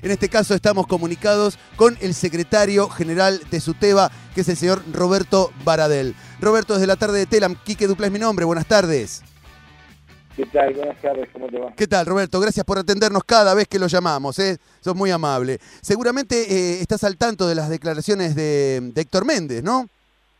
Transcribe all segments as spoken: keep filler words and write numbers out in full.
En este caso estamos comunicados con el secretario general de SUTEBA, que es el señor Roberto Baradel. Roberto, desde la tarde de Telam, Quique Dupla es mi nombre, buenas tardes. ¿Qué tal? Buenas tardes, ¿cómo te va? ¿Qué tal, Roberto? Gracias por atendernos cada vez que lo llamamos, ¿eh? Sos muy amable. Seguramente eh, estás al tanto de las declaraciones de, de Héctor Méndez, ¿no?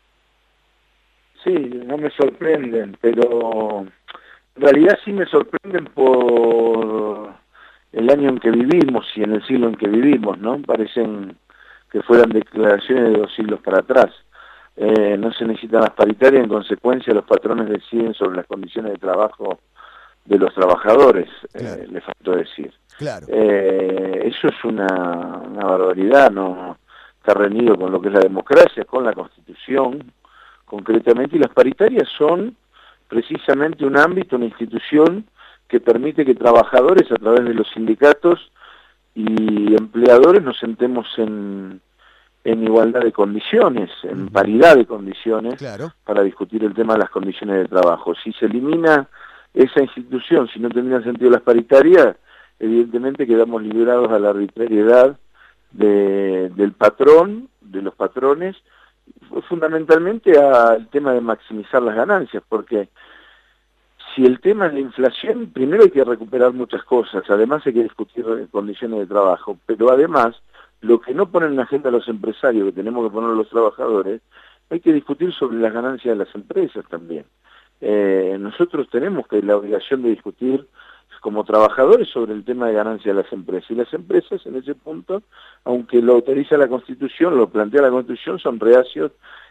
Sí, no me sorprenden, pero en realidad sí me sorprenden por el año en que vivimos y en el siglo en que vivimos, ¿no? Parecen que fueran declaraciones de dos siglos para atrás. Eh, no se necesitan las paritarias, en consecuencia los patrones deciden sobre las condiciones de trabajo de los trabajadores, claro. eh, le faltó decir. Claro. Eh, eso es una, una barbaridad, no está reñido con lo que es la democracia, con la Constitución, concretamente, y las paritarias son precisamente un ámbito, una institución que permite que trabajadores a través de los sindicatos y empleadores nos sentemos en, en igualdad de condiciones, en uh-huh. paridad de condiciones, claro. para discutir el tema de las condiciones de trabajo. Si se elimina esa institución, si no tendrían sentido las paritarias, evidentemente quedamos liberados a la arbitrariedad de, del patrón, de los patrones, fundamentalmente al tema de maximizar las ganancias, porque si el tema es la inflación, primero hay que recuperar muchas cosas, además hay que discutir condiciones de trabajo, pero además, lo que no ponen en la agenda los empresarios, que tenemos que poner los trabajadores, hay que discutir sobre las ganancias de las empresas también. Eh, nosotros tenemos que la obligación de discutir como trabajadores sobre el tema de ganancia de las empresas, y las empresas en ese punto, aunque lo autoriza la Constitución, lo plantea la Constitución, son reacios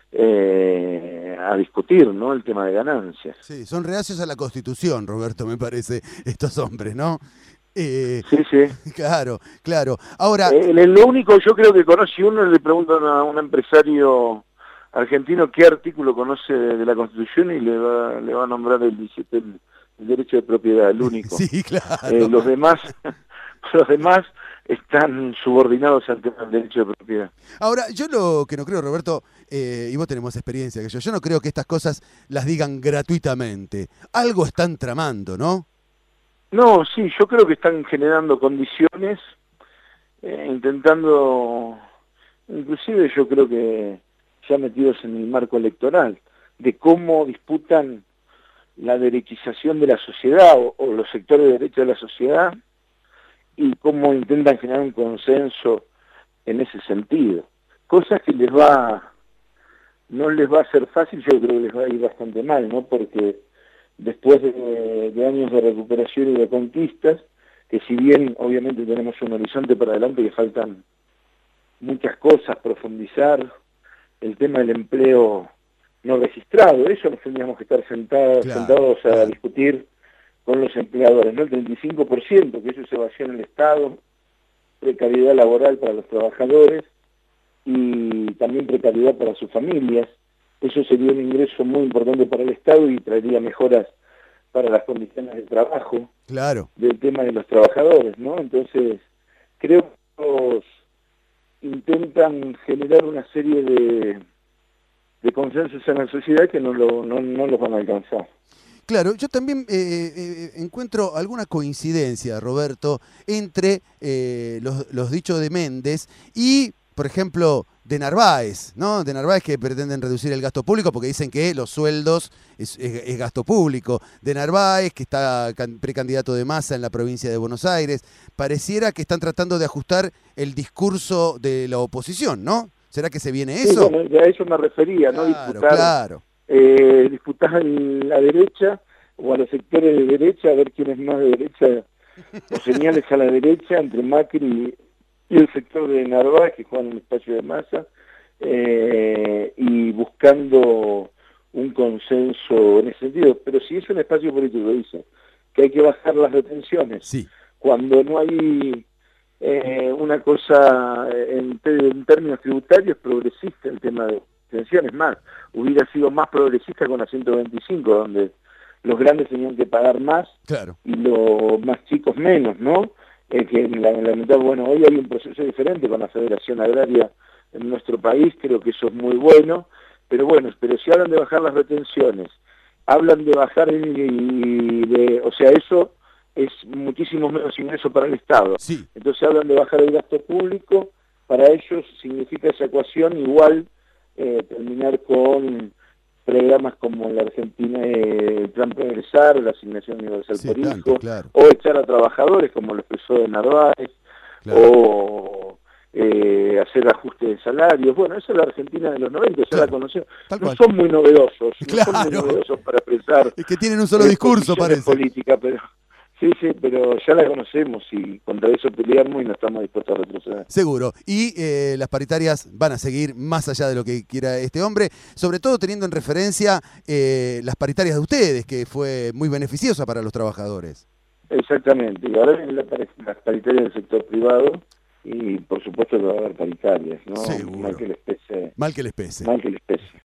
eh, a discutir, ¿no?, el tema de ganancias. Sí, son reacios a la Constitución, Roberto, me parece, estos hombres, ¿no? Eh, sí, sí. Claro, claro. Ahora... Eh, lo único, yo creo que conoce, si uno le pregunta a un empresario argentino qué artículo conoce de la Constitución y le va, le va a nombrar el diecisiete, el, el derecho de propiedad, el único. Sí, claro. Eh, los demás, los demás están subordinados al tema del derecho de propiedad. Ahora, yo lo que no creo, Roberto, eh, y vos tenemos experiencia que yo, yo no creo que estas cosas las digan gratuitamente. Algo están tramando, ¿no? No, sí, yo creo que están generando condiciones, eh, intentando, inclusive yo creo que ya metidos en el marco electoral, de cómo disputan la derechización de la sociedad o, o los sectores de derecha de la sociedad y cómo intentan generar un consenso en ese sentido. Cosas que les va, no les va a ser fácil, yo creo que les va a ir bastante mal, ¿no? Porque después de, de años de recuperación y de conquistas, que si bien obviamente tenemos un horizonte para adelante que faltan muchas cosas, profundizar, el tema del empleo no registrado, eso nos tendríamos que estar sentados, claro, sentados a claro. discutir con los empleadores, ¿no? El treinta y cinco por ciento, que eso se vació en el Estado, precariedad laboral para los trabajadores y también precariedad para sus familias, eso sería un ingreso muy importante para el Estado y traería mejoras para las condiciones de trabajo, claro, del tema de los trabajadores, ¿no? Entonces, creo que los intentan generar una serie de, de consensos en la sociedad que no, lo, no, no los van a alcanzar. Claro, yo también eh, eh, encuentro alguna coincidencia, Roberto, entre eh, los, los dichos de Méndez y, por ejemplo, de Narváez, ¿no? De Narváez, que pretenden reducir el gasto público porque dicen que los sueldos es, es, es gasto público. De Narváez, que está precandidato de Massa en la provincia de Buenos Aires. Pareciera que están tratando de ajustar el discurso de la oposición, ¿no? ¿Será que se viene eso? Sí, bueno, a eso me refería, claro, ¿no? Disputar, claro. Eh, disputar a la derecha o a los sectores de derecha, a ver quién es más de derecha, o señales a la derecha entre Macri y el sector de Narváez, que juega en el espacio de Massa, eh, y buscando un consenso en ese sentido. Pero si es un espacio político, dice que hay que bajar las retenciones, sí. Cuando no hay eh, una cosa en, en términos tributarios progresista el tema de retenciones, más, hubiera sido más progresista con la ciento veinticinco, donde los grandes tenían que pagar más, claro, y los más chicos menos, ¿no? Eh, que la, la, bueno, hoy hay un proceso diferente con la Federación Agraria en nuestro país, creo que eso es muy bueno, pero bueno, pero si hablan de bajar las retenciones, hablan de bajar y de, o sea, eso es muchísimo menos ingreso para el Estado. Sí. Entonces hablan de bajar el gasto público, para ellos significa esa ecuación igual eh, terminar con programas como en la Argentina eh, el Plan Progresar, la Asignación Universal Sí, por tanto, Hijo, claro. o echar a trabajadores como lo expresó de Narváez, Claro. o eh, hacer ajustes de salarios. Bueno, esa es la Argentina de los noventa, ya Claro. la conocemos. Tal No cual. son muy novedosos, no Claro. son muy novedosos para expresar Es que tienen un solo eh, discurso, posiciones parece. políticas, pero sí, sí, pero ya la conocemos y contra eso peleamos y no estamos dispuestos a retroceder. Seguro. Y eh, las paritarias van a seguir más allá de lo que quiera este hombre, sobre todo teniendo en referencia eh, las paritarias de ustedes, que fue muy beneficiosa para los trabajadores. Exactamente, y ahora vienen las paritarias del sector privado y por supuesto que va a haber paritarias, ¿no? Seguro. Mal que les pese. Mal que les pese. Mal que les pese.